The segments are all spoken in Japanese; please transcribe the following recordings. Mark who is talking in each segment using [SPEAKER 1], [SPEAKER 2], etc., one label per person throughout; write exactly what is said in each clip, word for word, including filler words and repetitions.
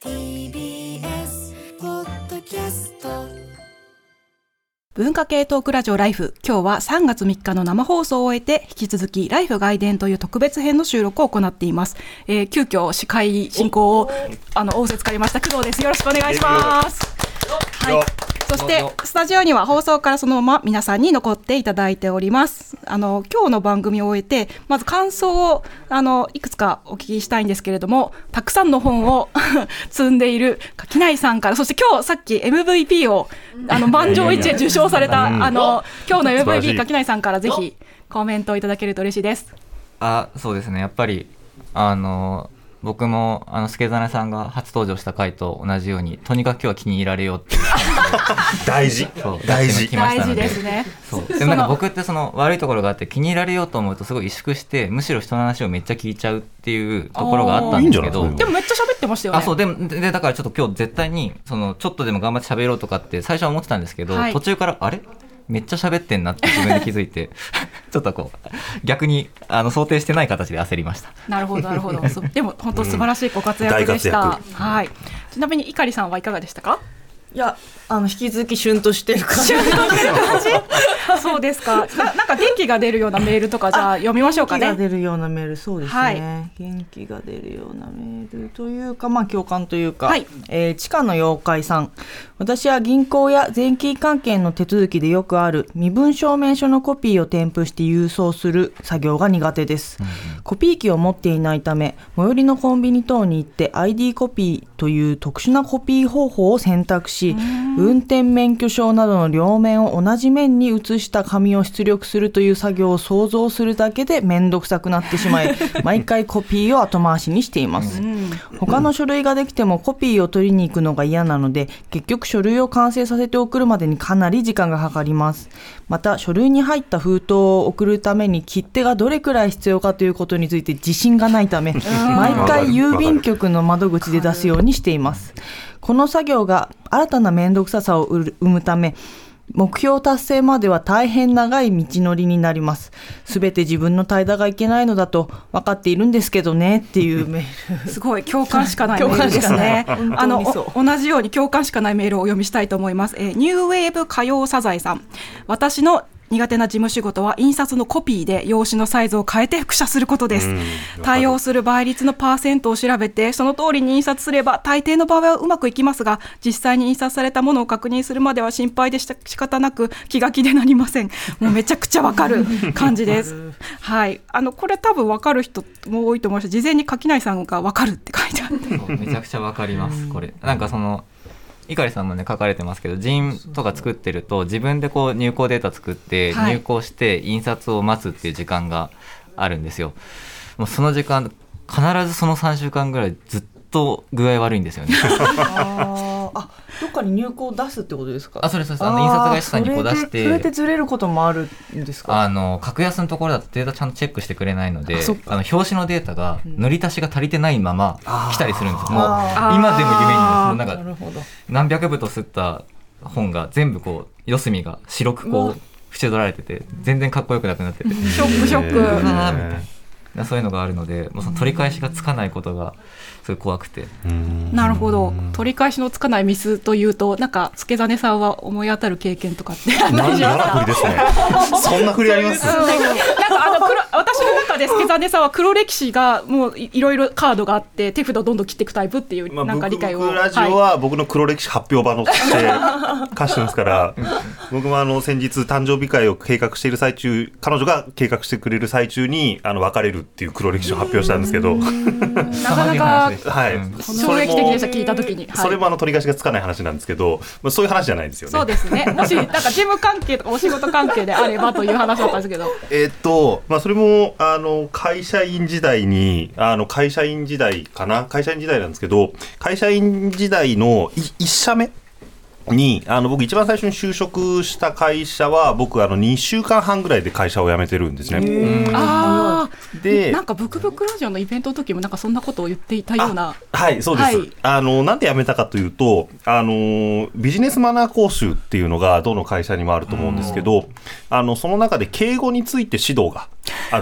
[SPEAKER 1] ティービーエス ポッドキャスト
[SPEAKER 2] 文化系トークラジオライフ、今日はさんがつみっかの生放送を終えて引き続きライフ外伝という特別編の収録を行っています。えー、急遽司会進行をあの仰せつかりました工藤です。よろしくお願いします。はい、そしてスタジオには放送からそのまま皆さんに残っていただいております。あの今日の番組を終えてまず感想をあのいくつかお聞きしたいんですけれども、たくさんの本を積んでいる垣内さんから、そして今日さっき エムブイピー をあの満場一致で受賞されたあの今日の エムブイピー 垣内さんからぜひコメントをいただけると嬉しいです。
[SPEAKER 3] あ、そうですね、やっぱりあの僕もあの助真さんが初登場した回と同じように、とにかく今日は気に入られようっていう
[SPEAKER 4] 大事大事
[SPEAKER 2] 大事ですね。
[SPEAKER 3] そうでもなんか僕ってその悪いところがあって、気に入られようと思うとすごい萎縮して、むしろ人の話をめっちゃ聞いちゃうっていうところがあったんですけど、
[SPEAKER 2] でもめっちゃ喋ってましたよね。
[SPEAKER 3] あ、そうでもでだからちょっと今日絶対にそのちょっとでも頑張って喋ろうとかって最初は思ってたんですけど、はい、途中からあれめっちゃ喋ってんなって自分で気づいてちょっとこう逆にあの想定してない形で焦りました。
[SPEAKER 2] なるほどなるほどでも本当素晴らしいご活躍でした、うん、はい。ちなみに碇さんはいかがでしたか？
[SPEAKER 5] いや、あの引き続きシュンとしてる感じ。
[SPEAKER 2] シュンとしてる感じそうですか。 な, なんか元気が出るようなメールとかじゃあ読みましょうかね。
[SPEAKER 5] 元気が出るようなメール、そうですね、
[SPEAKER 2] はい、
[SPEAKER 5] 元気が出るようなメールというか、まあ共感というか、
[SPEAKER 2] はい、
[SPEAKER 5] えー、地下の妖怪さん、私は銀行や税金関係の手続きでよくある身分証明書のコピーを添付して郵送する作業が苦手です、うんうん、コピー機を持っていないため最寄りのコンビニ等に行って アイディー コピーという特殊なコピー方法を選択し、運転免許証などの両面を同じ面に写した紙を出力するという作業を想像するだけでめんどくさくなってしまい毎回コピーを後回しにしています、うん、他の書類ができてもコピーを取りに行くのが嫌なので、結局書類を完成させて送るまでにかなり時間がかかります。また書類に入った封筒を送るために切手がどれくらい必要かということについて自信がないため毎回郵便局の窓口で出すようにしています。この作業が新たな面倒くささを生むため、目標達成までは大変長い道のりになります。すべて自分の怠惰がいけないのだと分かっているんですけどねっていうメール
[SPEAKER 2] すごい共感しかないメールですね。あの同じように共感しかないメールをお読みしたいと思います。えー、ニューウェーブ歌謡サザエさん、私の苦手な事務仕事は印刷のコピーで用紙のサイズを変えて複写することです。対応する倍率のパーセントを調べてその通りに印刷すれば大抵の場合はうまくいきますが、実際に印刷されたものを確認するまでは心配でした仕方なく気が気でなりません。もうめちゃくちゃわかる感じですはい、あのこれ多分わかる人も多いと思います。事前に垣内さんがわかるって書いてあって
[SPEAKER 3] めちゃくちゃわかります。これなんかその碇さんもね書かれてますけど、人とか作ってると自分でこう入稿データ作って入稿して印刷を待つっていう時間があるんですよ。もうその時間必ずそのさんしゅうかんぐらいずっと具合悪いんですよね
[SPEAKER 5] ああ、どっかに入稿を出すってことですか？
[SPEAKER 3] あ、それそうです。あの印刷会社さんにこう出して、
[SPEAKER 5] それでずれることもあるんですか？
[SPEAKER 3] あの格安のところだとデータちゃんとチェックしてくれないので、ああの表紙のデータが塗り足しが足りてないまま来たりするんですよ。もう今でも夢にもなんか何百部と吸った本が全部こう四隅が白くこう縁取られてて全然かっこよくなくなってて、
[SPEAKER 2] ショックショック、えー、みたい
[SPEAKER 3] なそういうのがあるので、もうその取り返しがつかないことがすごい怖くて。
[SPEAKER 2] なるほど。取り返しのつかないミスというと、なんか助真さんは思い当たる経験とかってあったりしますか？
[SPEAKER 4] なな振りですねそんな振りあります？
[SPEAKER 2] なんかあの黒私の中で助真さんは黒歴史がもういろいろカードがあって手札どんどん切っていくタイプっていう、まあ、なんか理解を、
[SPEAKER 4] 僕ラジオは僕の黒歴史発表場のとして貸してますから僕もあの先日誕生日会を計画している最中、彼女が計画してくれる最中にあの別れるっていう黒歴史を発表したんですけど
[SPEAKER 2] なかなか
[SPEAKER 4] はい、
[SPEAKER 2] 衝撃的でした。聞いたときに、はい、
[SPEAKER 4] それもあの取り返しがつかない話なんですけど、まあ、そういう話じゃないですよね。
[SPEAKER 2] そうですね。もしなんか事務関係とかお仕事関係であればという話だったんですけど
[SPEAKER 4] えーっと、まあ、それもあの会社員時代にあの会社員時代かな会社員時代なんですけど、会社員時代のいっ社目にあの僕一番最初に就職した会社は僕あのにしゅうかんはんぐらいで会社を辞めてるんですね。
[SPEAKER 2] あでなんかブクブクラジオのイベントの時もなんかそんなことを言っていたような。
[SPEAKER 4] はいそうです、はい、あのなんで辞めたかというとあのビジネスマナー講習っていうのがどの会社にもあると思うんですけど、あのその中で敬語について指導があると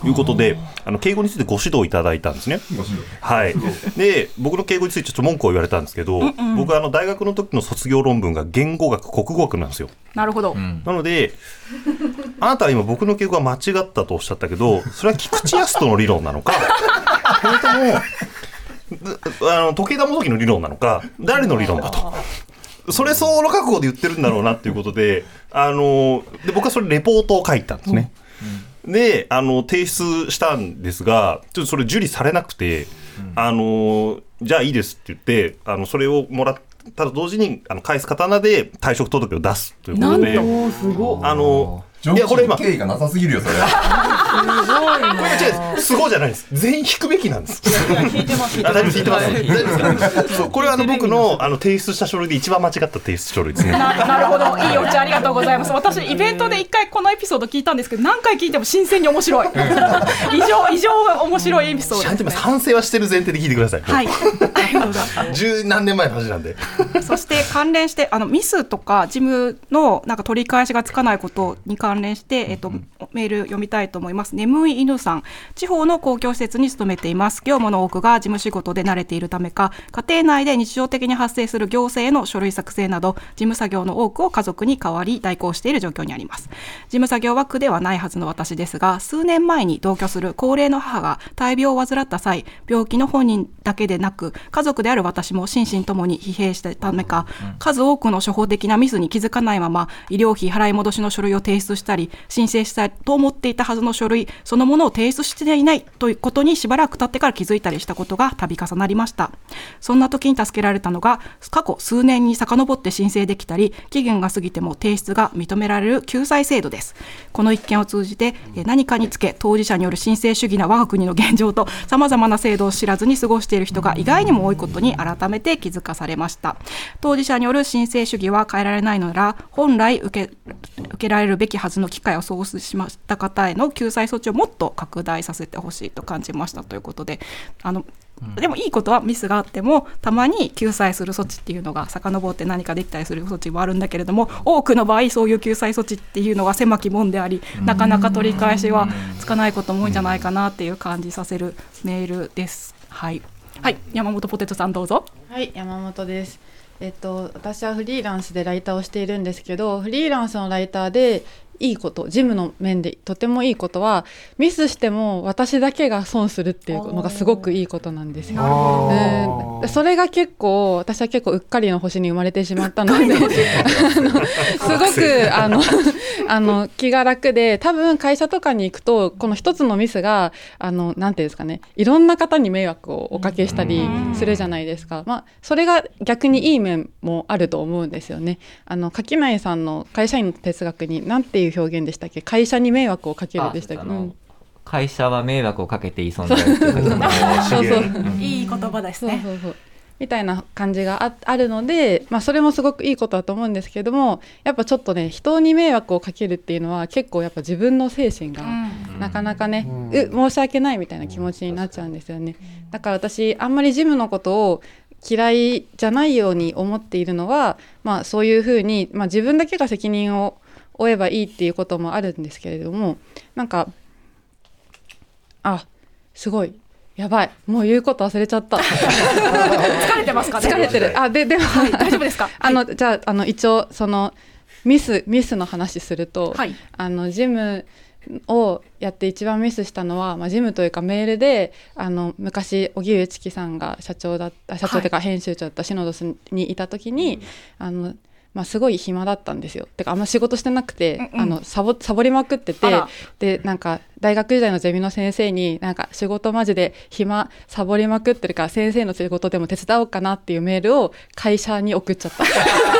[SPEAKER 4] いうことで、あの敬語についてご指導いただいたんですね。はい、で僕の敬語についてちょっと文句を言われたんですけど、うんうん、僕はあの大学の時の卒業論文が言語学国語学なんですよ。
[SPEAKER 2] なるほど、うん、
[SPEAKER 4] なのであなたは今僕の敬語が間違ったとおっしゃったけど、それは菊池康人の理論なのかそれともあの時計田元樹の理論なのか、誰の理論だと、それ相応の覚悟で言ってるんだろうなっていうことで、あので僕はそれレポートを書いたんですね、うん、であの提出したんですが、ちょっとそれ受理されなくて、うん、あのじゃあいいですって言ってあのそれをもらったと同時にあの返す刀で退職届を出すということで、
[SPEAKER 5] なんとすごい、
[SPEAKER 4] あの
[SPEAKER 6] いやこれ今経緯がなさすぎるよそれ。す
[SPEAKER 5] ごいね。
[SPEAKER 4] これ違う、すごいじゃないです。全員引くべきなんです。
[SPEAKER 5] 聞いてます。
[SPEAKER 4] あ、大丈夫引いてます。大丈夫ですか。そう、これはあの僕のあの提出した書類で一番間違った提出書類ですね。
[SPEAKER 2] な, なるほど、いいお茶ありがとうございます。私イベントで一回このエピソード聞いたんですけど、何回聞いても新鮮に面白い。異常異常面白いエピソード、ね。
[SPEAKER 4] ちゃんと反省はしてる前提で聞いてください。
[SPEAKER 2] はい。ありがとうございます。
[SPEAKER 4] 十何年前の話なんで。
[SPEAKER 2] そして関連してあのミスとか事務のなんか取り返しがつかないことに関連して、えっとメール読みたいと思います。眠い犬さん、地方の公共施設に勤めています。業務の多くが事務仕事で慣れているためか、家庭内で日常的に発生する行政への書類作成など事務作業の多くを家族に代わり代行している状況にあります。事務作業は苦ではないはずの私ですが、数年前に同居する高齢の母が大病を患った際、病気の本人だけでなく家族である私も心身ともに疲弊したためか、数多くの初歩的なミスに気づかないまま医療費払い戻しの書類を提出したり、申請したいと思っていたはずの書類そのものを提出していないということにしばらく経ってから気づいたりしたことが度重なりました。そんな時に助けられたのが、過去数年に遡って申請できたり期限が過ぎても提出が認められる救済制度です。この一件を通じて何かにつけ当事者による申請主義な我が国の現状とさまざまな制度を知らずに過ごしている人が意外にも多いことに改めて気づかされました。当事者による申請主義は変えられないのなら、本来受け、受けられるべきはずの機会を喪失しました方への救済措置をもっと拡大させてほしいと感じましたということで、あのでもいいことはミスがあってもたまに救済する措置っていうのが遡って何かできたりする措置もあるんだけれども、多くの場合そういう救済措置っていうのは狭き門であり、なかなか取り返しはつかないことも多いんじゃないかなっていう感じさせるメールです。はい、はい、山本ポテトさんどうぞ。
[SPEAKER 7] はい、山本です。えっと、私はフリーランスでライターをしているんですけど、フリーランスのライターでいいこと、事務の面でとてもいいことは、ミスしても私だけが損するっていうのがすごくいいことなんですよ。うん、それが結構私は結構うっかりの星に生まれてしまったのであのすごくあのあの気が楽で、多分会社とかに行くとこの一つのミスがあのなんていうんですかね、いろんな方に迷惑をおかけしたりするじゃないですか。まあ、それが逆にいい面もあると思うんですよね。あの垣内さんの会社員の哲学に何ていう表現でしたっけ、会社に迷惑をかけるでしたっけ。うん、
[SPEAKER 3] 会社は迷惑をかけていい存在っていう
[SPEAKER 2] そうそういい言葉ですね。
[SPEAKER 7] そうそうそうみたいな感じが あ, あるので、まあ、それもすごくいいことだと思うんですけども、やっぱちょっとね、人に迷惑をかけるっていうのは結構やっぱ自分の精神がなかなかね、うん、う申し訳ないみたいな気持ちになっちゃうんですよね。だから私あんまりジムのことを嫌いじゃないように思っているのは、まあ、そういうふうに、まあ、自分だけが責任を負えばいいっていうこともあるんですけれども、なんかあすごいやばい、もう言うこと忘れちゃった
[SPEAKER 2] 疲れてますかね。
[SPEAKER 7] 疲れてる。あででも、
[SPEAKER 2] はい、大丈夫ですか。
[SPEAKER 7] あの、はい、じゃあ、あの一応そのミスミスの話すると、はい、あのジムをやって一番ミスしたのは、まあ、ジムというかメールであの昔荻上チキさんが社長だった社長というか編集長だったシノドスにいた時に、はい、あのまあ、すごい暇だったんですよ。てかあんま仕事してなくて、うんうん、あのサボ、サボりまくってて、でなんか大学時代のゼミの先生になんか仕事マジで暇サボりまくってるから先生の仕事でも手伝おうかなっていうメールを会社に送っちゃった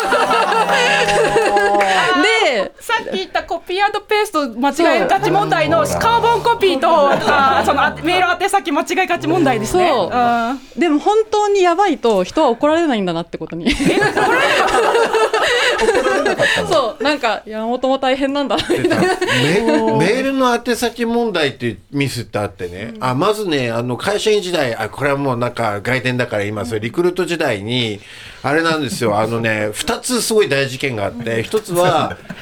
[SPEAKER 7] で
[SPEAKER 2] さっき言ったコピー&ペースト間違いがち問題のカーボンコピーとあそのメール宛先間違いがち問題ですね。
[SPEAKER 7] そう、うん、でも本当にやばいと人は怒られないんだなってことに怒られなかったそうなんか山本も大変なんだメ,
[SPEAKER 8] メールの宛先問題っていうミスってあってね、うん、あまずねあの会社員時代あこれはもうなんか外伝だから今それリクルート時代にあれなんですよあのねふたつすごい大事件があってひとつは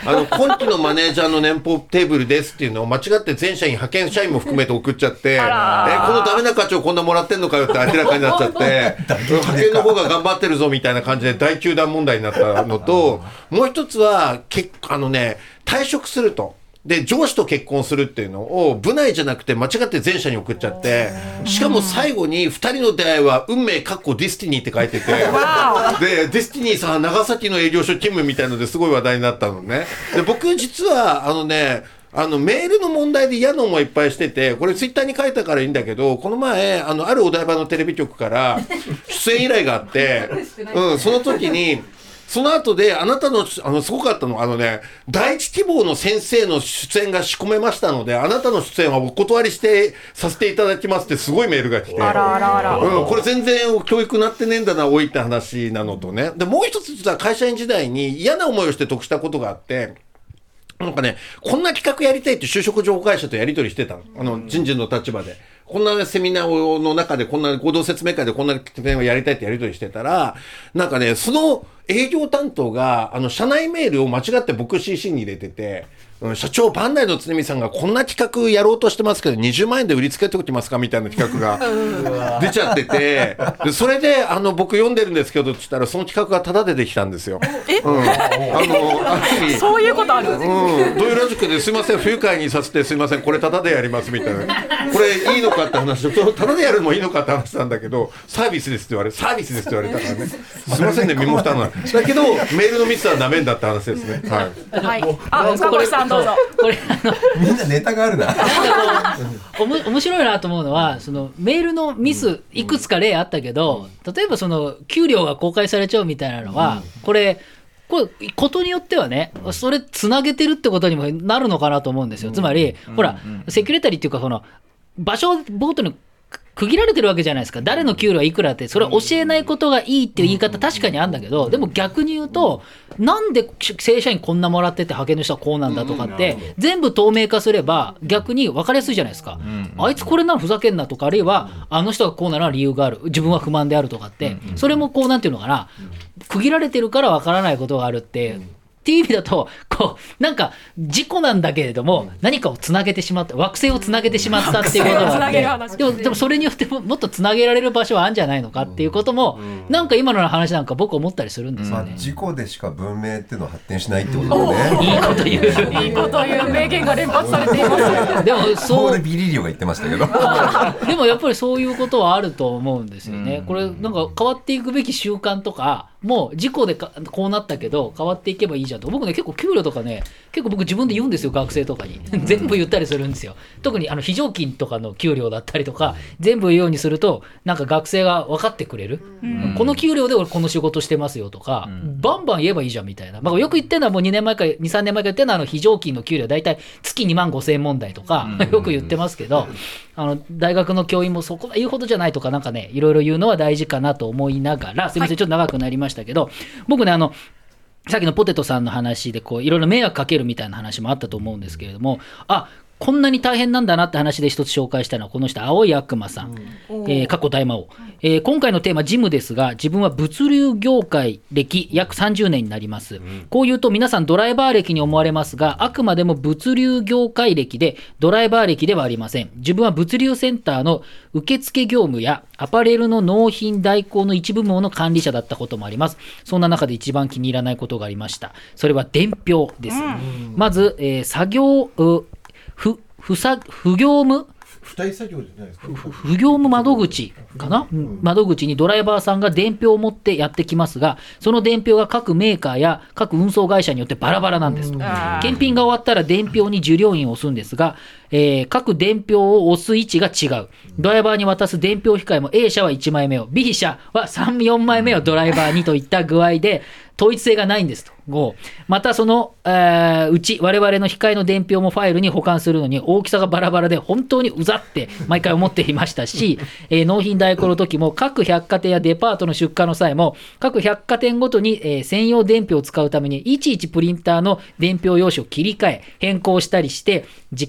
[SPEAKER 8] あの今期のマネージャーの年俸テーブルですっていうのを間違って全社員派遣社員も含めて送っちゃってえこのダメな課長こんなもらってんのかよって明らかになっちゃって派遣の方が頑張ってるぞみたいな感じで大糾弾問題になったのともう一つはけあのね退職するとで上司と結婚するっていうのを部内じゃなくて間違って全社に送っちゃってしかも最後にふたりの出会いは運命かっこディスティニーって書いててでディスティニーさん長崎の営業所勤務みたいのですごい話題になったのねで僕実はあのねあのメールの問題で嫌な思いいっぱいしててこれツイッターに書いたからいいんだけどこの前あのあるお台場のテレビ局から出演依頼があって、うん、その時にその後であなたのあのすごかったのあのね第一希望の先生の出演が仕込めましたのであなたの出演はお断りしてさせていただきますってすごいメールが来て
[SPEAKER 2] あらあらあら、
[SPEAKER 8] うん、これ全然教育なってねえんだなおいって話なのとねでもう一つ実は会社員時代に嫌な思いをして得したことがあってなんかねこんな企画やりたいって就職情報会社とやり取りしてたのあの人事の立場でこんなセミナーの中でこんな合同説明会でこんな説明をやりたいってやり取りしてたらなんかねその営業担当があの社内メールを間違って僕 シーシー に入れてて、うん、社長バンダイの常見さんがこんな企画やろうとしてますけどにじゅうまんえんで売りつけておきますかみたいな企画が出ちゃっててでそれであの僕読んでるんですけどって言ったらその企画がタダでできたんですよ。え、うん、あのある意味
[SPEAKER 2] そういうことある、
[SPEAKER 8] うん、どういうラジックですいません不愉快にさせてすいませんこれタダでやりますみたいなこれいいのかって話とタダでやるのもいいのかって話なんだけどサービスですって言われサービスですって言われたからねすいませんね身も蓋ないだけどメールのミスはなめんだって話ですね。はい。
[SPEAKER 2] はい。あ、岡越さんどうぞ。
[SPEAKER 9] これあの
[SPEAKER 6] みんなネタがあるな。
[SPEAKER 9] おも面白いなと思うのはそのメールのミスいくつか例あったけど、例えばその給料が公開されちゃうみたいなのは、これこれことによってはねそれつなげてるってことにもなるのかなと思うんですよ。つまり、ほらセキュリタリーっていうかその場所ごとに区切られてるわけじゃないですか。誰の給料はいくらってそれは教えないことがいいっていう言い方確かにあるんだけどでも逆に言うとなんで正社員こんなもらってて派遣の人はこうなんだとかって全部透明化すれば逆に分かりやすいじゃないですか。あいつこれならふざけんなとかあるいはあの人がこうなら理由がある自分は不満であるとかってそれもこうなんていうのかな区切られてるから分からないことがあるってっていう意味だとこうなんか事故なんだけれども何かをつなげてしまった惑星をつなげてしまったっていうことがあってでも、でもそれによってももっとつなげられる場所はあるんじゃないのかっていうこともなんか今の話なんか僕思ったりするんですよね、
[SPEAKER 6] まあ、事故でしか文明っていうのは発展しないってことだね。
[SPEAKER 9] いいこと言う
[SPEAKER 2] いいこと言う名言が連発されています
[SPEAKER 9] でもそう
[SPEAKER 6] ビリリオが言ってましたけど
[SPEAKER 9] でもやっぱりそういうことはあると思うんですよね。これなんか変わっていくべき習慣とかもう事故でかこうなったけど変わっていけばいいじゃんと僕ね結構給料とかね結構僕自分で言うんですよ学生とかに全部言ったりするんですよ。特にあの非常勤とかの給料だったりとか全部言うようにするとなんか学生が分かってくれる、うん、この給料で俺この仕事してますよとか、うん、バンバン言えばいいじゃんみたいな、まあ、よく言ってるのはもうにねんまえかにさんねんまえか言ってるのはあの非常勤の給料だいたい月にまんごせんえん問題とか、うん、よく言ってますけどあの大学の教員もそこ言うほどじゃないとかなんかねいろいろ言うのは大事かなと思いながらすみません、はい、ちょっと長くなりましたけど僕ねあのさっきのポテトさんの話でこういろいろ迷惑かけるみたいな話もあったと思うんですけれどもあこんなに大変なんだなって話で一つ紹介したのはこの人青い悪魔さん、うんえー、過去大魔王、えー、今回のテーマジムですが自分は物流業界歴約さんじゅうねんになります、うん、こう言うと皆さんドライバー歴に思われますがあくまでも物流業界歴でドライバー歴ではありません。自分は物流センターの受付業務やアパレルの納品代行の一部門の管理者だったこともあります。そんな中で一番気に入らないことがありました。それは伝票です、うん、まず、えー、作業不, 不, 不業務
[SPEAKER 8] 付帯作業じゃないですか。
[SPEAKER 9] 不業務窓口かな、うん、窓口にドライバーさんが伝票を持ってやってきますがその伝票が各メーカーや各運送会社によってバラバラなんですと。検品が終わったら伝票に受領印を押すんですが、えー、各伝票を押す位置が違う。ドライバーに渡す伝票控えも A 社はいちまいめを B 社はさん、よんまいめをドライバーにといった具合で統一性がないんですと。ごまたその、えー、うち我々の控えの伝票もファイルに保管するのに大きさがバラバラで本当にうざって毎回思っていましたし、えー、納品代行の時も各百貨店やデパートの出荷の際も各百貨店ごとに、えー、専用伝票を使うためにいちいちプリンターの伝票用紙を切り替え変更したりして時間の無駄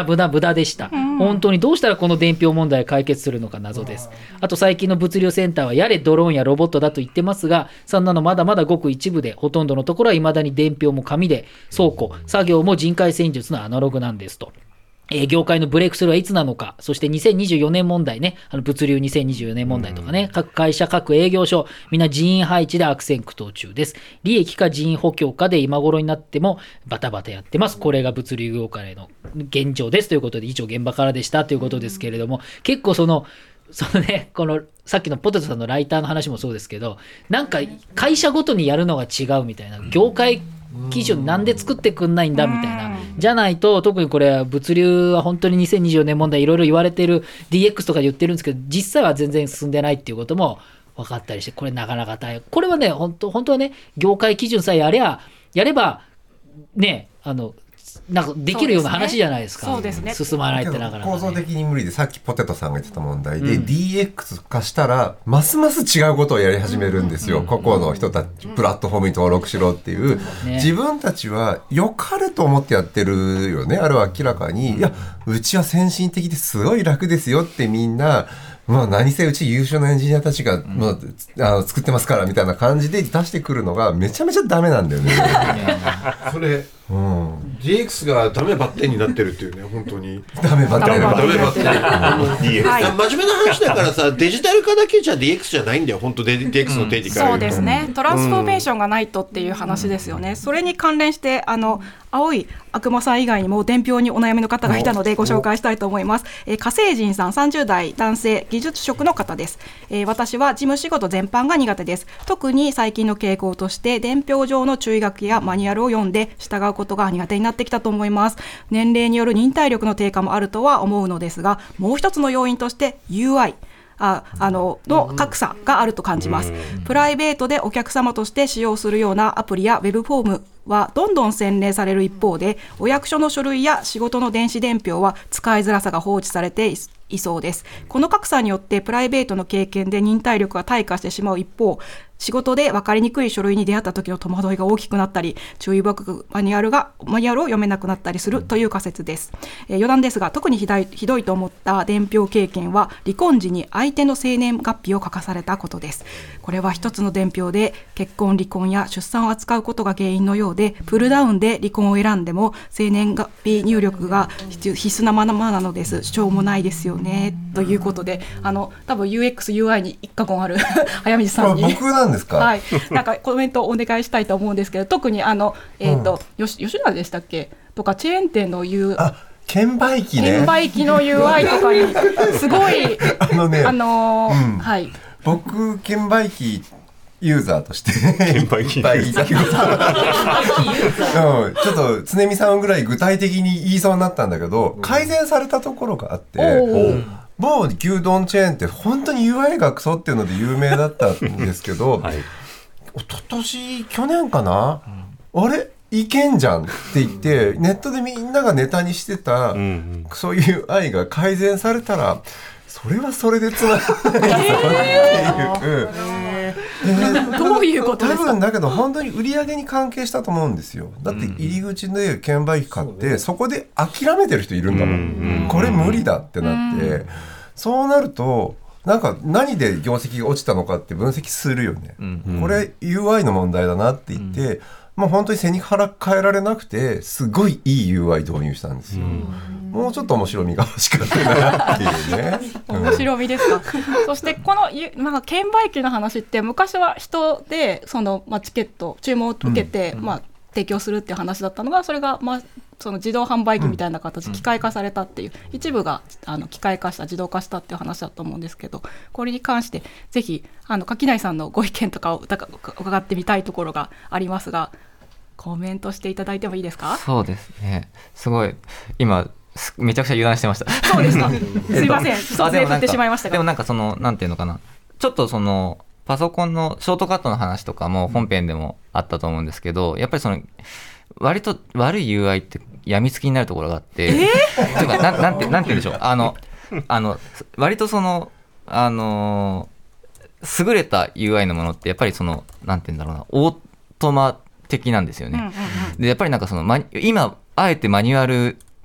[SPEAKER 9] 駄無駄無駄でした、うん、本当にどうしたらこの伝票問題を解決するのか謎です。あと最近の物流センターはやれドローンやロボットだと言ってますが、そんなのまだまだごく一部で、ほとんどのところは未だに伝票も紙で、倉庫作業も人海戦術のアナログなんですと。えー、業界のブレイクスルーはいつなのか、そしてにせんにじゅうよねん問題ね、あの物流にせんにじゅうよねん問題とかね、各会社各営業所みんな人員配置で悪戦苦闘中です。利益か人員補強かで今頃になってもバタバタやってます。これが物流業界の現状ですということで、以上現場からでしたということですけれども、結構そのそのね、このさっきのポテトさんのライターの話もそうですけど、なんか会社ごとにやるのが違うみたいな、業界基準なんで作ってくんないんだみたいな、じゃないと、特にこれ物流は本当ににせんにじゅうよねん問題いろいろ言われてる ディーエックス とか言ってるんですけど、実際は全然進んでないっていうことも分かったりして、これなかなか大変。これはね、本当本当はね、業界基準さえやればやればね、あのなんかできるような話じゃないですか。
[SPEAKER 2] そうですね。
[SPEAKER 9] 進まないってなかなか、ね、
[SPEAKER 6] 構造的に無理で、さっきポテトさんが言ってた問題で、うん、ディーエックス 化したらますます違うことをやり始めるんですよ、うん、個々の人たち、プラットフォームに登録しろっていう、うんね、自分たちは良かれと思ってやってるよね。あれは明らかに、うん、いやうちは先進的ですごい楽ですよってみんな、まあ、何せうち優秀なエンジニアたちが、うんまあ、あの作ってますからみたいな感じで出してくるのがめちゃめちゃダメなんだよね。
[SPEAKER 8] それ、うん、ジーエックス がダメバッテンになってるっていうね、本当に
[SPEAKER 6] ダメバッテン、
[SPEAKER 8] ダメバッテン、あの ディーエックス、はい、真面目な話だからさ、デジタル化だけじゃ ディーエックス じゃないんだよ、本当 ディーエックス の定義から、
[SPEAKER 2] うん、そうですね。トランスフォーメーションがないとっていう話ですよね、うん、それに関連してあの青い悪魔さん以外にも伝票にお悩みの方がいたのでご紹介したいと思います。えー、火星人さん、さんじゅう代男性、技術職の方です。えー、私は事務仕事全般が苦手です。特に最近の傾向として伝票上の注意書きやマニュアルを読んで従うことが苦手になってきたと思います。年齢による忍耐力の低下もあるとは思うのですが、もう一つの要因として ユーアイああのの格差があると感じます。プライベートでお客様として使用するようなアプリやウェブフォームはどんどん洗練される一方で、お役所の書類や仕事の電子伝票は使いづらさが放置されていそうです。この格差によってプライベートの経験で忍耐力が退化してしまう一方、仕事で分かりにくい書類に出会った時の戸惑いが大きくなったり、注意深くマニュアルがマニュアルを読めなくなったりするという仮説です。えー、余談ですが、特にひどい、ひどいと思った伝票経験は離婚時に相手の生年月日を書かされたことです。これは一つの伝票で結婚離婚や出産を扱うことが原因のようで、プルダウンで離婚を選んでも生年月日入力が必須なままなのです。しょうもないですよねということで、あの多分 ユーエックス、ユーアイ に一過言ある早水さんに
[SPEAKER 6] 僕なんですか、
[SPEAKER 2] はい、なんかコメントをお願いしたいと思うんですけど、特にあの、えーとうん、吉, 吉田でしたっけとかチェーン店の U
[SPEAKER 6] あ券売機ね、
[SPEAKER 2] 券売機の ユーアイ とかにすごい
[SPEAKER 6] あのね、
[SPEAKER 2] あのー
[SPEAKER 6] うん、
[SPEAKER 2] はい、
[SPEAKER 6] 僕券売機ユーザーとして
[SPEAKER 4] 券売機ユーザー
[SPEAKER 6] うん、ちょっと常見さんぐらい具体的に言いそうになったんだけど、改善されたところがあって、某牛丼チェーンって本当に ユーアイ がクソっていうので有名だったんですけど、はい、一昨年去年かな、うん、あれいけんじゃんって言ってネットでみんながネタにしてた、うんうん、そういう ユーアイ が改善されたら、それはそれでつながらないぞっていう、
[SPEAKER 2] えー、どういうことですか。
[SPEAKER 6] 多分だけど本当に売り上げに関係したと思うんですよ。だって入り口で券売機買って、うん、そこで諦めてる人いるんだもん、うん、これ無理だってなって、うん、そうなるとなんか何で業績が落ちたのかって分析するよね、うん、これ ユーアイ の問題だなって言って、うん、もう本当に背に腹変えられなくてすごいいい ユーアイ 導入したんですよ、うん、もうちょっと面白みが欲しかったなっていうね
[SPEAKER 2] 面白みですか。そしてこの、まあ、券売機の話って昔は人でその、まあ、チケット注文を受けて、うんまあ、提供するっていう話だったのが、それが、まあ、その自動販売機みたいな形で機械化されたっていう、うん、一部があの機械化した自動化したっていう話だと思うんですけど、これに関してぜひあの垣内さんのご意見とかを伺ってみたいところがありますが、コメントしていただいてもいいですか。
[SPEAKER 3] そうですね、すごい今めちゃくちゃ油断してました。
[SPEAKER 2] そうですかすいません突然振ってしまいましたが、
[SPEAKER 3] でもなんかそのなんていうのかな、ちょっとそのパソコンのショートカットの話とかも本編でもあったと思うんですけど、やっぱりその割と悪い ユーアイ って病みつきになるところがあって、えー、というか な, なんてなんて言うんでしょう、あのあの割とそのあの優れた ユーアイ のものってやっぱりそのなんて言うんだろうな、オートマ的なんですよね、うんうんうん、でやっぱりなんかそのマ今あえてマニュアル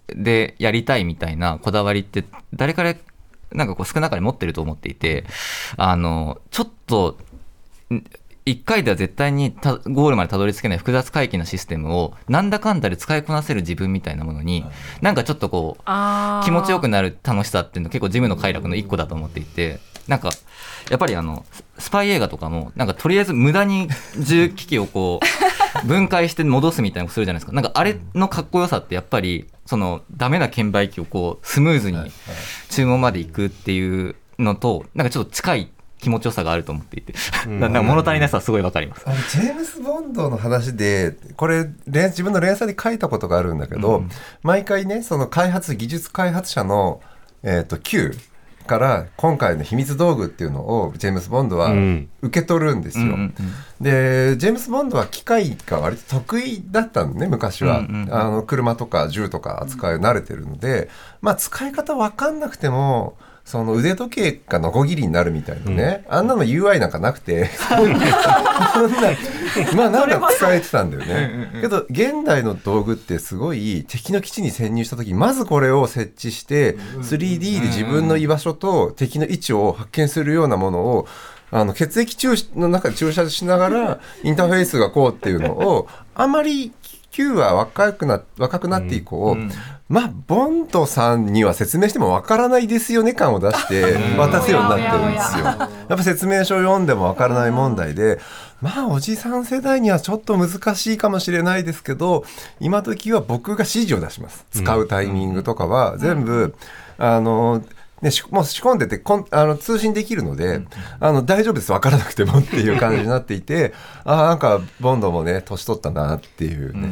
[SPEAKER 3] でやりたいみたいなこだわりって誰からなんかこう少なから持ってると思っていて、あのちょっといっかいでは絶対にたゴールまでたどり着けない複雑回帰なシステムをなんだかんだで使いこなせる自分みたいなものになんかちょっとこう気持ちよくなる楽しさっていうのは結構ジムの快楽の一個だと思っていて、なんかやっぱりあのスパイ映画とかもなんかとりあえず無駄に銃機器をこう分解して戻すみたいなことするじゃないですか。なんかあれのかっこよさってやっぱりそのダメな券売機をこうスムーズに注文まで行くっていうのとなんかちょっと近い気持ちよさがあると思っていて、なんか物足りなさはすごいわかります。
[SPEAKER 6] あのジェームス・ボンドの話でこれ自分の連載で書いたことがあるんだけど、うん、毎回ねその開発技術開発者の、えーと、Q から今回の秘密道具っていうのをジェームス・ボンドは受け取るんですよ、うんうんうん、でジェームス・ボンドは機械が割と得意だったのね昔は、うんうんうん、あの車とか銃とか扱い慣れてるので、まあ、使い方分かんなくてもその腕時計がノコギリになるみたいなね、うん、あんなの ユーアイ なんかなくてそんなまあなんか使えてたんだよねけど現代の道具ってすごい敵の基地に潜入した時まずこれを設置して スリーディー で自分の居場所と敵の位置を発見するようなものをあの血液注の中で注射しながらインターフェースがこうっていうのをあまりQ は若くな、若くなって以降、うんうん、まあボンドさんには説明してもわからないですよね感を出して渡すようになってるんですよ。やっぱ説明書を読んでもわからない問題で、まあおじさん世代にはちょっと難しいかもしれないですけど、今時は僕が指示を出します。使うタイミングとかは全部、うん、あのね、もう仕込んでてこんあの通信できるので、うん、あの大丈夫です分からなくてもっていう感じになっていてあなんかボンドもね年取ったなっていうね、うん、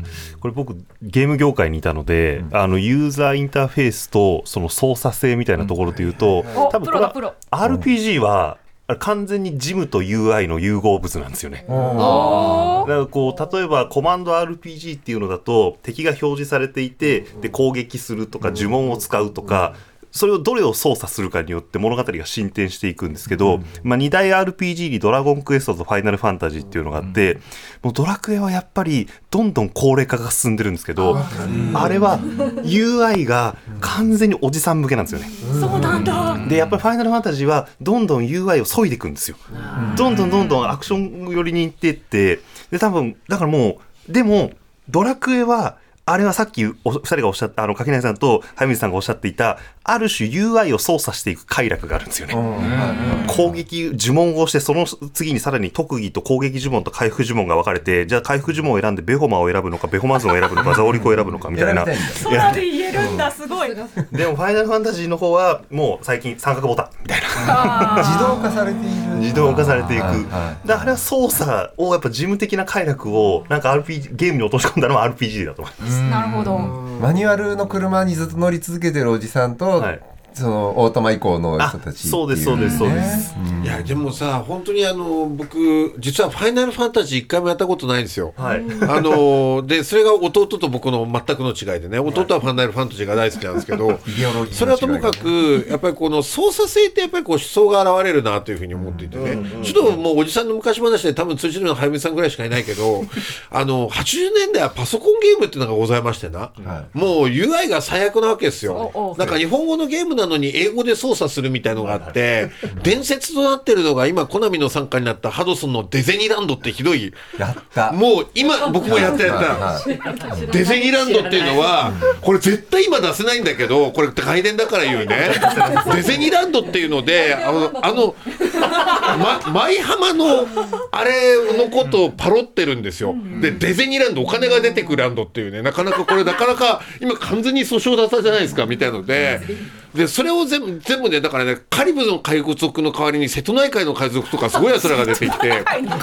[SPEAKER 4] これ僕ゲーム業界にいたので、うん、あのユーザーインターフェースとその操作性みたいなところでいうと、うん、多分これは アールピージー は完全にジムと ユーアイ の融合物なんですよね。だからこう例えばコマンド アールピージー っていうのだと敵が表示されていてで攻撃するとか呪文を使うとかそれをどれを操作するかによって物語が進展していくんですけど、うんまあ、に大 アールピージー にドラゴンクエストとファイナルファンタジーっていうのがあって、うん、もうドラクエはやっぱりどんどん高齢化が進んでるんですけど、あ, あれは ユーアイ が完全におじさん向けなんですよね。
[SPEAKER 2] そうなんだ。
[SPEAKER 4] でやっぱりファイナルファンタジーはどんどん ユーアイ を削いでいくんですよ。どんどんどんどんアクション寄りに行っていってで多分だからもうでもドラクエはあれはさっきお二人がおっしゃったあの柿内さんと早水さんがおっしゃっていたある種 ユーアイ を操作していく快楽があるんですよね。攻撃呪文をしてその次にさらに特技と攻撃呪文と回復呪文が分かれてじゃあ回復呪文を選んでベホマを選ぶのかベホマズンを選ぶのかザオリコを選ぶのかみたいな
[SPEAKER 2] 空で言えるんだすごい。
[SPEAKER 4] でもファイナルファンタジーの方はもう最近三角ボタンみたいな
[SPEAKER 6] 自動化されている
[SPEAKER 4] 自動化されていく、はいはい、だあれは操作をやっぱ事務的な快楽をなんか アールピージー ゲームに落とし込んだのは アールピージー だと思います。
[SPEAKER 2] なるほど。
[SPEAKER 6] マニュアルの車にずっと乗り続けてるおじさんと、はい、そのオートマ以降の人たちっていう、ね、
[SPEAKER 4] そうですそうですそうです、
[SPEAKER 8] うん、いやでもさ本当にあの僕実はファイナルファンタジー一回もやったことないんですよ、はい、あのでそれが弟と僕の全くの違いでね弟はファイナルファンタジーが大好きなんですけど、はい、それはともかくやっぱりこの操作性ってやっぱりこう思想が現れるなというふうに思っていてね、うんうんうん、ちょっともうおじさんの昔話で多分通じるのは早見さんぐらいしかいないけどあのはちじゅうねんだいはパソコンゲームっていうのがございましてな、はい、もう ユーアイ が最悪なわけですよ。なんか日本語のゲームなのに英語で操作するみたいのがあって伝説となってるのが今コナミの傘下になったハドソンのデゼニランドってひどい
[SPEAKER 6] やった
[SPEAKER 8] もう今僕もやったやったデゼニランドっていうのはこれ絶対今出せないんだけどこれ外伝だから言うねデゼニランドっていうのであのあの、ま、舞浜のあれのことをパロってるんですよ。でデゼニランドお金が出てくるランドっていうねなかなかこれなかなか今完全に訴訟だったじゃないですかみたいのででそれを全部全部ねだからねカリブの海賊の代わりに瀬戸内海の海賊とかすごい奴らが出てきてユーアイの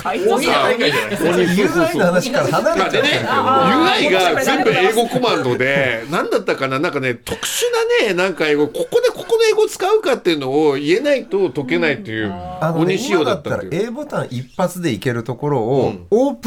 [SPEAKER 6] 話から離れちゃう、
[SPEAKER 8] ね、ユーアイ が全部英語コマンドで何だったかななんかね特殊なねなんか英語ここでここの英語使うかっていうのを言えないと解けないっていう鬼仕様だったっていう、
[SPEAKER 6] あのね、今だったら A ボタン一発でいけるところを、うん、オープン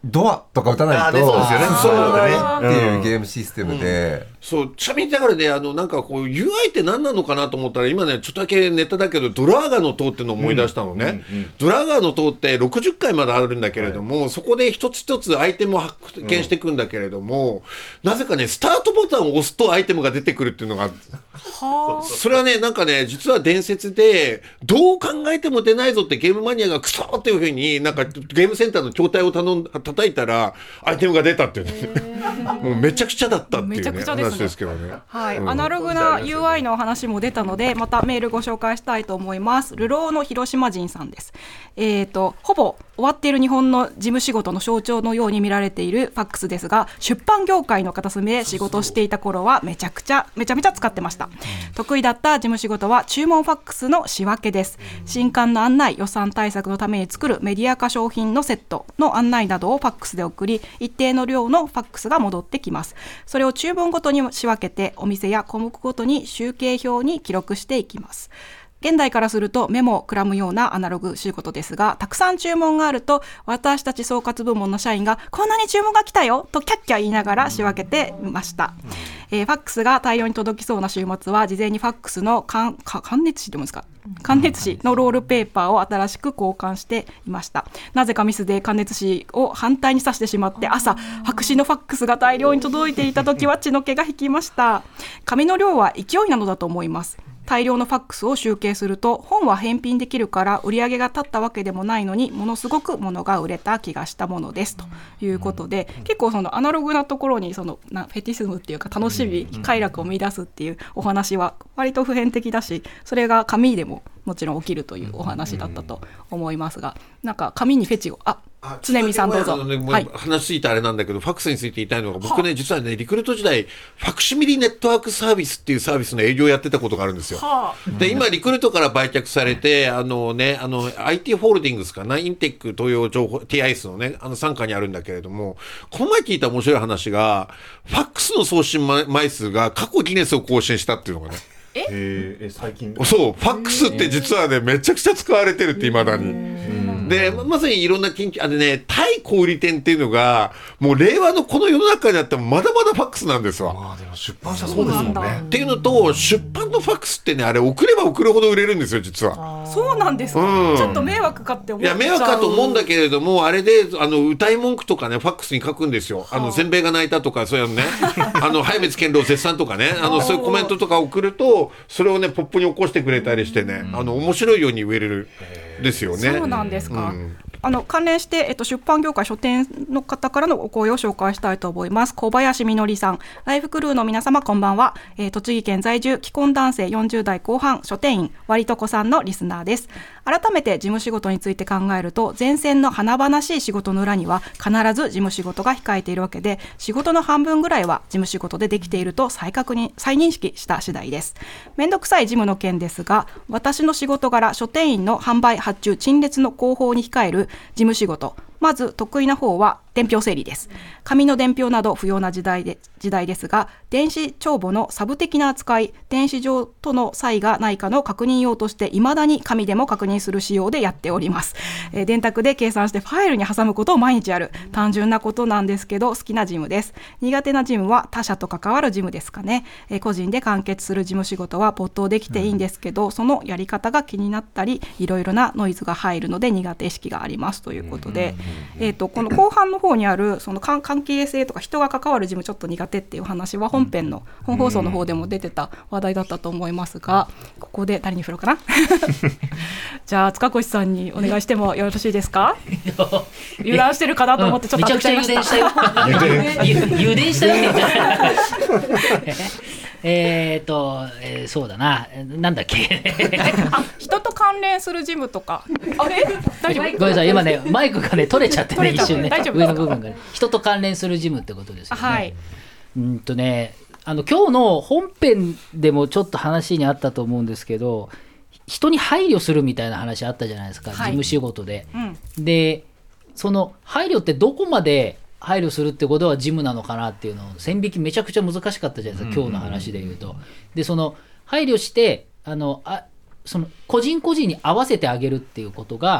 [SPEAKER 6] ドアとか打たないと
[SPEAKER 4] あーねそうですよね
[SPEAKER 6] 進まない
[SPEAKER 4] そう
[SPEAKER 6] っていう
[SPEAKER 4] うん
[SPEAKER 6] ゲームシステムで、
[SPEAKER 8] そうちなみにだからねあのなんかこう ユーアイ って何なのかなと思ったら今ねちょっとだけネタだけどドラーガの塔っていうのを思い出したのね、
[SPEAKER 4] うんうんうん
[SPEAKER 8] ドラーガの塔ってろくじゅっかいまであるんだけれども、そこで一つ一つアイテムを発見していくんだけれども、なぜかねスタートボタンを押すとアイテムが出てくるっていうのがそれはねなんかね実は伝説でどう考えても出ないぞってゲームマニアがクソっていうふうになんかゲームセンターの筐体を頼ん叩いたらアイテムが出たっていうねもうめちゃくちゃだったっていう、ね、
[SPEAKER 2] めちゃくちゃですね
[SPEAKER 8] 話ですけどね。
[SPEAKER 2] はい、
[SPEAKER 8] うん
[SPEAKER 2] アナログな ユーアイ の話も出たのでまたメールご紹介したいと思います。流浪の広島人さんです。えーとほぼ終わっている日本の事務仕事の象徴のように見られているファックスですが、出版業界の片隅で仕事をしていた頃はめちゃくちゃめちゃめちゃ使ってました。得意だった事務仕事は注文ファックスの仕分けです。新刊の案内、予算対策のために作るメディア化商品のセットの案内などをファックスで送り、一定の量のファックスが戻ってきます。それを注文ごとに仕分けてお店や項目ごとに集計表に記録していきます。現代からするとメモをくらむようなアナログ仕事ですが、たくさん注文があると私たち総括部門の社員がこんなに注文が来たよとキャッキャ言いながら仕分けていました、えー、ファックスが大量に届きそうな週末は事前にファックスの関熱紙というんですか関熱紙のロールペーパーを新しく交換していました。なぜかミスで関熱紙を反対に刺してしまって朝白紙のファックスが大量に届いていた時は血の気が引きました。紙の量は勢いなのだと思います。大量のファックスを集計すると本は返品できるから売り上げが立ったわけでもないのにものすごく物が売れた気がしたものですということで、結構そのアナログなところにそのなフェティシズムっていうか楽しみ快楽を見出すっていうお話は割と普遍的だし、それが紙でももちろん起きるというお話だったと思いますが、なんか紙にフェチをあ常見さんどうぞ。
[SPEAKER 8] ね
[SPEAKER 2] はい、
[SPEAKER 8] 話ついてあれなんだけどファックスについて言いたいのが僕ね実はねリクルート時代ファクシミリネットワークサービスっていうサービスの営業をやってたことがあるんですよ。
[SPEAKER 2] はあ、
[SPEAKER 8] で今リクルートから売却されてあのねあの アイティー ホールディングスかなインテック東洋情報 ティーアイエス のねあの傘下にあるんだけれども、この前聞いた面白い話がファックスの送信枚数が過去ギネスを更新したっていうのがね
[SPEAKER 4] えー、え最近
[SPEAKER 8] そうファックスって実はねめちゃくちゃ使われてるって未だに。でままさにいろんな研究あれね対小売店っていうのがもう令和のこの世の中にあってもまだまだファックスなんですわ。
[SPEAKER 4] まあでも出版社そうですもんね。
[SPEAKER 8] っていうのと出版のファックスってねあれ送れば送るほど売れるんですよ実は。
[SPEAKER 2] そうなんですか、
[SPEAKER 8] うん、
[SPEAKER 2] ちょっと迷惑かって思っちゃう。
[SPEAKER 8] いや迷惑かと思うんだけれどもあれであの歌い文句とかねファックスに書くんですよ。あの全米が泣いたとかそういうのねあの早光健郎絶賛とかねあのそういうコメントとか送るとそれをねポップに起こしてくれたりしてね、あの面白いように売れるですよね。
[SPEAKER 2] そうなんですか、
[SPEAKER 8] うん
[SPEAKER 2] あの関連して、えっと、出版業界書店の方からのお声を紹介したいと思います。小林みのりさん、ライフクルーの皆様こんばんは、えー、栃木県在住既婚男性よんじゅう代後半書店員割とこさんのリスナーです。改めて事務仕事について考えると前線の華々しい仕事の裏には必ず事務仕事が控えているわけで、仕事の半分ぐらいは事務仕事でできていると再確認再認識した次第です。めんどくさい事務の件ですが、私の仕事柄書店員の販売発注陳列の広報に控える事務仕事、まず得意な方は伝票整理です。紙の伝票など不要な時代で時代ですが、電子帳簿のサブ的な扱い、電子上との差異がないかの確認用として未だに紙でも確認する仕様でやっております。えー、電卓で計算してファイルに挟むことを毎日やる単純なことなんですけど好きな事務です。苦手な事務は他社と関わる事務ですかね。えー、個人で完結する事務仕事は没頭できていいんですけど、うん、そのやり方が気になったりいろいろなノイズが入るので苦手意識がありますということで、えーとこの後半の方にあるその関係性とか人が関わる事務ちょっと苦手っていう話は本編の本放送の方でも出てた話題だったと思いますが、ここで誰に振ろうかなじゃあ塚越さんにお願いしてもよろしいですか油断してるかなと思ってちょっと当てちゃいました。
[SPEAKER 9] めちゃくちゃ油田したよ油田したよえっと、えー、そうだななんだっけ
[SPEAKER 2] あ人と関連する事務とかあれ大丈夫？
[SPEAKER 9] ごめんなさい今ねマイクがね取れちゃってね一瞬ね
[SPEAKER 2] 大丈夫
[SPEAKER 9] 上の部分がね人と関連する事務ってことですよね。
[SPEAKER 2] はい、
[SPEAKER 9] うんとねあの今日の本編でもちょっと話にあったと思うんですけど、人に配慮するみたいな話あったじゃないですか、はい、事務仕事で、うん、でその配慮ってどこまで配慮するってことは事務なのかなっていうのを線引きめちゃくちゃ難しかったじゃないですか、今日の話で言うと。でその配慮してあのあその個人個人に合わせてあげるっていうことが、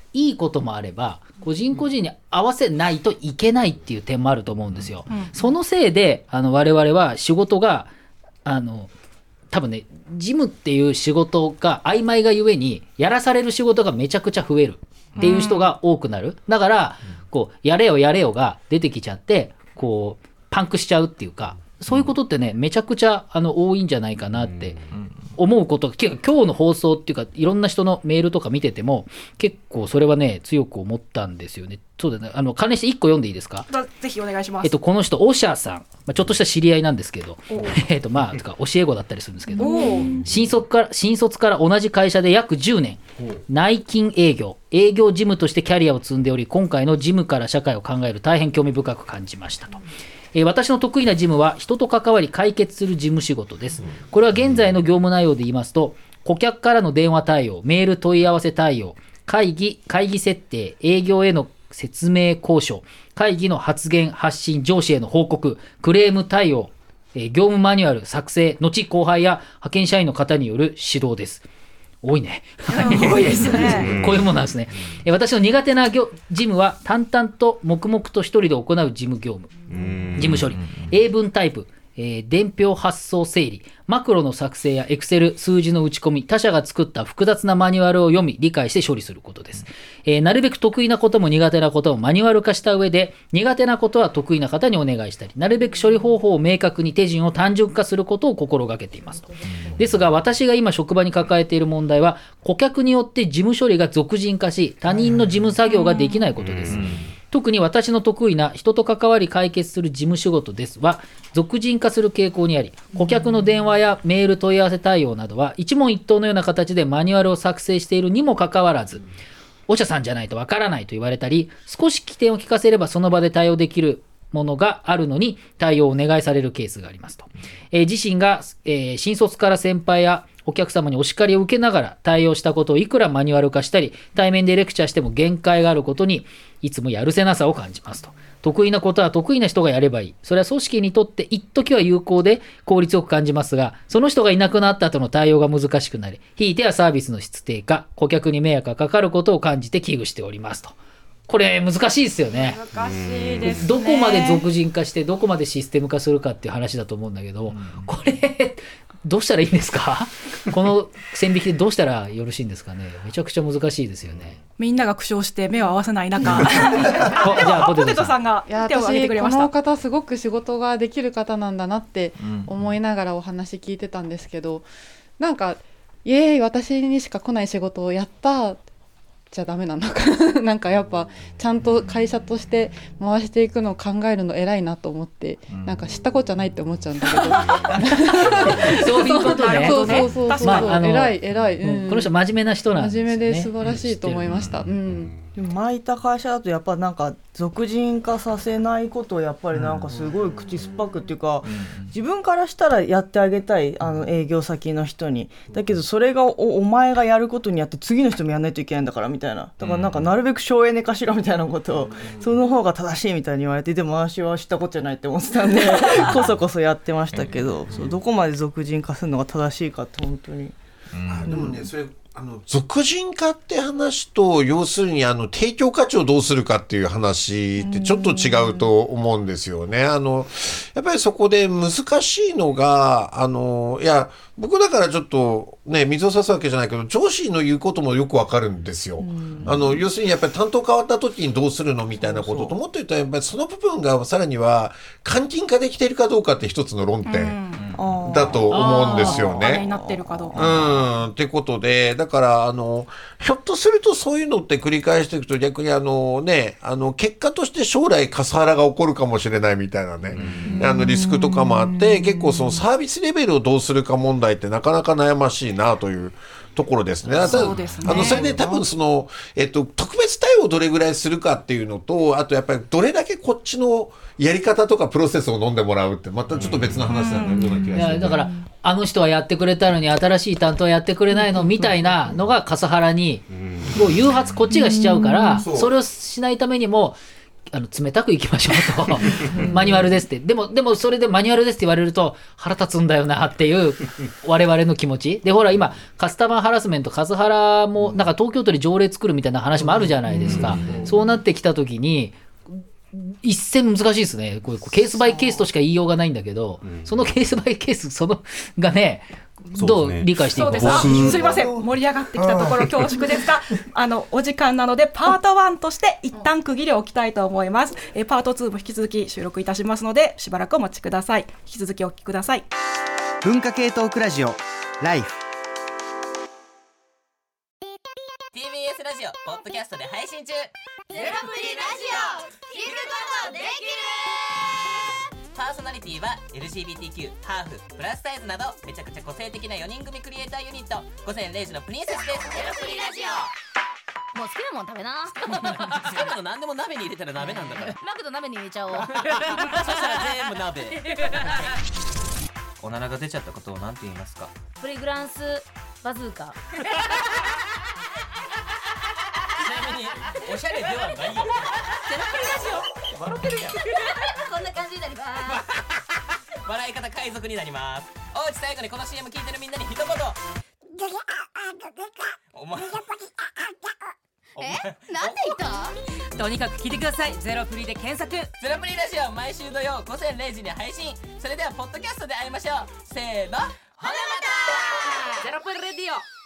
[SPEAKER 9] いいこともあれば個人個人に合わせないといけないっていう点もあると思うんですよ。うん、そのせいであの我々は仕事があの多分ね事務っていう仕事が曖昧がゆえにやらされる仕事がめちゃくちゃ増えるっていう人が多くなる。だからこうやれよやれよが出てきちゃってこうパンクしちゃうっていうか、そういうことってねめちゃくちゃあの多いんじゃないかなって思うことが、今日の放送っていうかいろんな人のメールとか見てても結構それはね強く思ったんですよね。そうだね、あの関連していっこ読んでいいですか。
[SPEAKER 2] ぜひお願いします。
[SPEAKER 9] えっとこの人オシャさん、まあ、ちょっとした知り合いなんですけどえっとまあとか教え子だったりするんですけど、新卒から新卒から同じ会社で約じゅうねん内勤営業営業事務としてキャリアを積んでおり、今回の事務から社会を考える大変興味深く感じましたと。えー、私の得意な事務は人と関わり解決する事務仕事です。これは現在の業務内容で言いますと、顧客からの電話対応、メール問い合わせ対応、会議会議設定、営業への説明交渉、会議の発言発信、上司への報告、クレーム対応、えー、業務マニュアル作成、後後輩や派遣社員の方による指導です。多いね。
[SPEAKER 2] 多いですね。
[SPEAKER 9] こういうものなんですね。え私の苦手な業事務は淡々と黙々と一人で行う事務業務、事務処理、英文タイプ、えー、伝票発送整理、マクロの作成やエクセル数字の打ち込み、他社が作った複雑なマニュアルを読み理解して処理することです。えー、なるべく得意なことも苦手なこともマニュアル化した上で、苦手なことは得意な方にお願いしたり、なるべく処理方法を明確に手順を単純化することを心がけていますと。ですが私が今職場に抱えている問題は、顧客によって事務処理が俗人化し、他人の事務作業ができないことです。特に私の得意な人と関わり解決する事務仕事ですは俗人化する傾向にあり、顧客の電話やメール問い合わせ対応などは一問一答のような形でマニュアルを作成しているにもかかわらず、お医者さんじゃないとわからないと言われたり、少し起点を聞かせればその場で対応できるものがあるのに対応をお願いされるケースがありますと。えー、自身が、えー、新卒から先輩やお客様にお叱りを受けながら対応したことをいくらマニュアル化したり対面でレクチャーしても限界があることにいつもやるせなさを感じますと。得意なことは得意な人がやればいい。それは組織にとって一時は有効で効率よく感じますが、その人がいなくなった後の対応が難しくなり、ひいてはサービスの質低下、顧客に迷惑がかかることを感じて危惧しておりますと。これ難しいですよね。
[SPEAKER 2] 難しいですね。
[SPEAKER 9] どこまで俗人化してどこまでシステム化するかっていう話だと思うんだけど、うん、これどうしたらいいんですかこの線引きでどうしたらよろしいんですかね。めちゃくちゃ難しいですよね。
[SPEAKER 2] みんなが苦笑して目を合わせない中
[SPEAKER 9] じゃあポテトさん
[SPEAKER 2] が手を挙げてくれました。
[SPEAKER 7] この方すごく仕事ができる方なんだなって思いながらお話聞いてたんですけど、なんかイエーイ私にしか来ない仕事をやったじゃダメなのかなんかやっぱちゃんと会社として回していくのを考えるの偉いなと思って、うん、なんか知ったこっちゃないって思っちゃうんだけど
[SPEAKER 9] そういうことね。
[SPEAKER 7] そうそうそうそう、まあ、あの偉い偉い、
[SPEAKER 9] うん、この人真面目な人なんですね。
[SPEAKER 7] 真面目で素晴らしいと思いました、うん、
[SPEAKER 5] でも前いた会社だとやっぱなんか俗人化させないことをやっぱりなんかすごい口酸っぱくっていうか、自分からしたらやってあげたいあの営業先の人に、だけどそれが お, お前がやることによって次の人もやらないといけないんだからみたいな、だからなんかなるべく省エネ化しろみたいなことを、その方が正しいみたいに言われて、でも私は知ったことじゃないって思ってたんでこそこそやってましたけど、そうどこまで俗人化するのが正しいかって本当に、
[SPEAKER 8] うん、でもねそれあの俗人化って話と、要するにあの提供価値をどうするかっていう話ってちょっと違うと思うんですよね。あのやっぱりそこで難しいのが、あのいや僕だからちょっとね水を差すわけじゃないけど、上司の言うこともよくわかるんですよ。あの要するにやっぱり担当変わった時にどうするのみたいなことと、もっと言うとやっぱりその部分がさらには換金化できているかどうかって一つの論点だと思うんですよね。
[SPEAKER 2] お金になってるかどうか。
[SPEAKER 8] うんってことで、だからあのひょっとするとそういうのって繰り返していくと、逆にあのねあの結果として将来カスハラが起こるかもしれないみたいなね、あのリスクとかもあって、結構そのサービスレベルをどうするか問題ってなかなか悩ましいなというところですね。
[SPEAKER 2] そうですね。
[SPEAKER 8] あのそれで多分その、えっと、特別対応をどれぐらいするかっていうのと、あとやっぱりどれだけこっちのやり方とかプロセスを飲んでもらうってまたちょっと別の話なんだような気がして、
[SPEAKER 9] だからあの人はやってくれたのに新しい担当はやってくれないのみたいなのがカスハラにもう誘発こっちがしちゃうから、それをしないためにもあの冷たくいきましょうとマニュアルですってでもでもそれでマニュアルですって言われると腹立つんだよなっていう我々の気持ちでほら今カスタマーハラスメントカスハラもなんか東京都で条例作るみたいな話もあるじゃないですか。そうなってきた時に一線難しいですね。こうケースバイケースとしか言いようがないんだけど、そのケースバイケースそのがねどう理解していいか。
[SPEAKER 2] そうです。すいません、盛り上がってきたところ恐縮ですがあのお時間なのでパートワンとして一旦区切りを置きたいと思います。えパートツーも引き続き収録いたしますのでしばらくお待ちください。引き続きお聞きください。
[SPEAKER 10] 文化系トークラジオライフ
[SPEAKER 11] ティービーエス ラジオポッドキャストで配信中。ゼロプリラジオ聞くことできる。パーソナリティは エルジービーティーキュー、ハーフ、プラスサイズなどめちゃくちゃ個性的なよにん組クリエイターユニット午前れいじのプリンセスです。ゼロプリラジオもう好きなもん食べな好きなの何でも鍋に入れたら鍋なんだからマクド鍋に入れちゃおうそしたら全部鍋おならが出ちゃったことを何て言いますか。
[SPEAKER 12] プリグランスバズーカ
[SPEAKER 11] ちなみにおしゃれではないよ。ゼロプリラジオ笑ってるやんこんな感じになります笑い方海賊になります。おうち最後にこの シーエム 聞いてるみんなに一言。お前
[SPEAKER 12] えなんで言った
[SPEAKER 11] とにかく聞いてください。ゼロプリで検索。ゼロプリラジオ毎週土曜午前れいじに配信。それではポッドキャストで会いましょう。せーのほなまた。ゼロプリレディオ